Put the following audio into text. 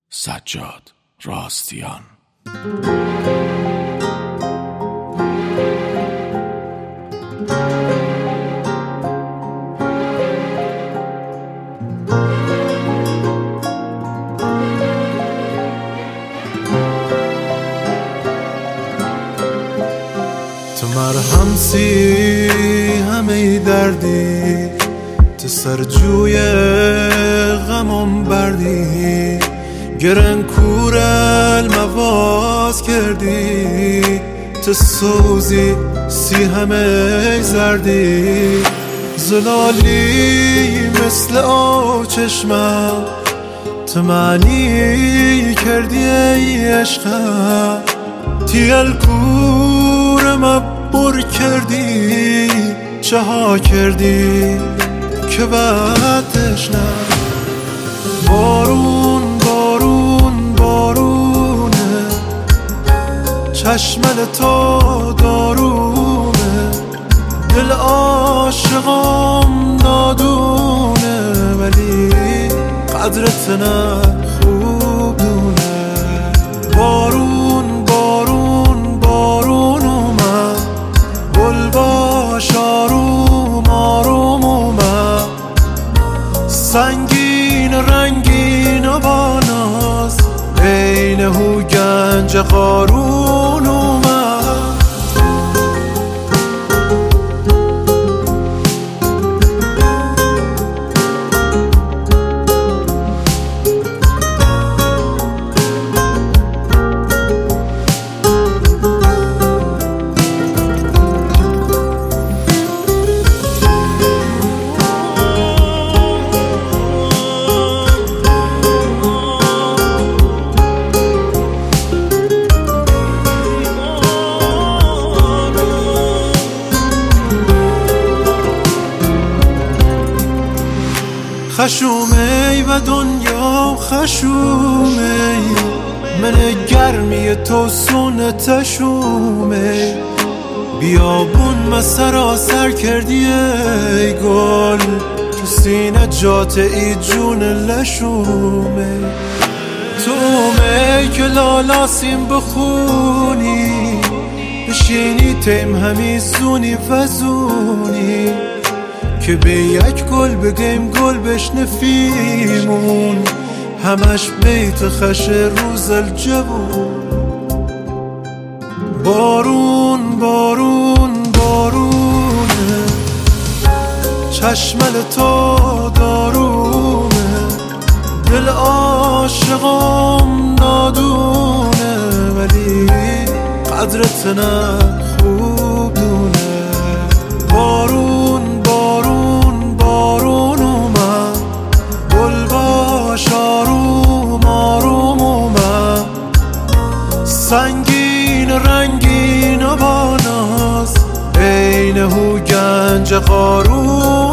سجاد راستیان. تو مرهم سی همه دردی، تو سرجوی غمم بردی، گرن کور المواز کردی، تو سوزی سی همه زردی، زلالی مثل آب چشمم، تو معنی کردی ای عشقم، تیل کورم بر کردی، چه ها کردی که بعدش نه. بارون بارون بارونه، چشمل تو دارونه، دل عاشقم نادونه، ولی قدرت نه خوب دونه. بارون بارون بارون اومد، گل باش آروم آروم اومد، سنگین رنگین و با ناز، عین هو گنج قارون اومد. خشومی و دنیا خشومی، من گرمی تو سونتشومی، بیابون ما سراسر کردی ای گل، تو سینه جات ای جون لشومی، تو می که لالاسیم بخونی، بشینی تیم همیزونی وزونی، که به یک گل بگیم گل بشنفیمون، همش بیت خش روز الجبون. بارون بارون بارونه، چشمل تو دارونه، دل عاشقم نادونه، ولی قدرت نه خوب دونه. بارون بارون بارون اومد، گل باش آروم آروم اومد، سنگین رنگین و با ناز، عین هو گنج قارون